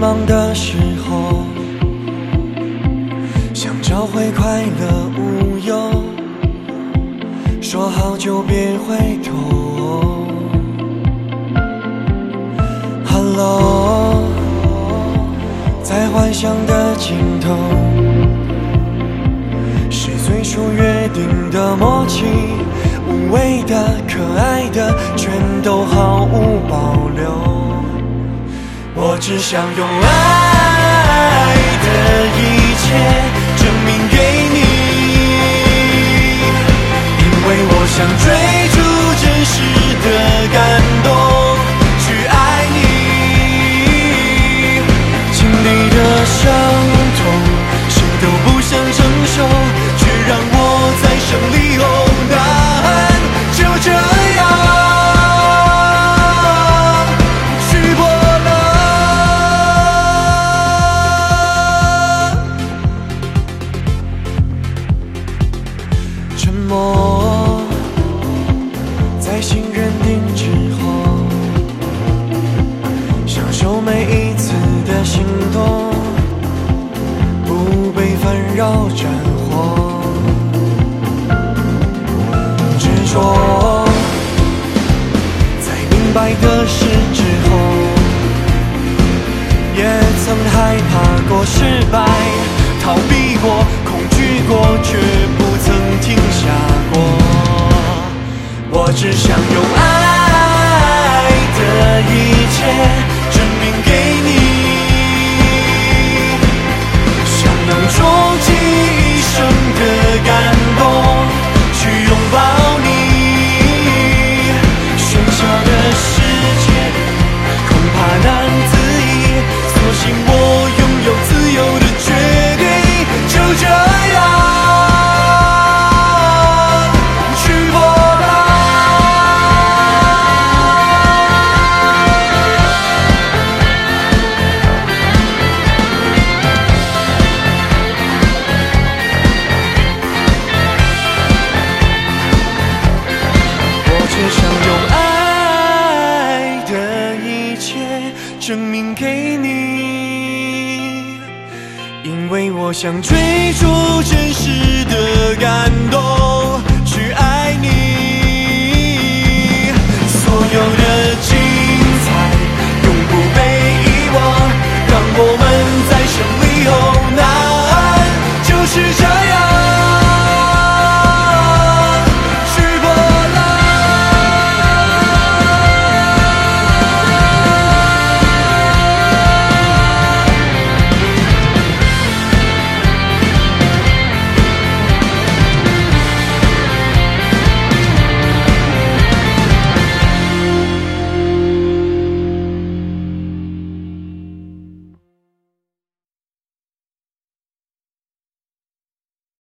忙的时候，想找回快乐无忧，说好就别回头。Hello， 在幻想的尽头，是最初约定的默契，无谓的、可爱的，全都毫无保留。我只想用爱的一切证明给你，因为我想追逐真实的感动，去爱你。经历的伤痛，谁都不想承受，却让我在胜利后呐喊，就这样。沉默，在心认定之后，享受每一次的心动，不被纷扰战火。执着，在明白的事之后，也曾害怕过失败，逃避过，恐惧过，却不曾停下过。我只想用爱的一切证明给你，想能终极一生的感动，去拥抱你。喧嚣的世界恐怕难自已，所幸我拥有自由的决定，就这样。证明给你，因为我想追逐真实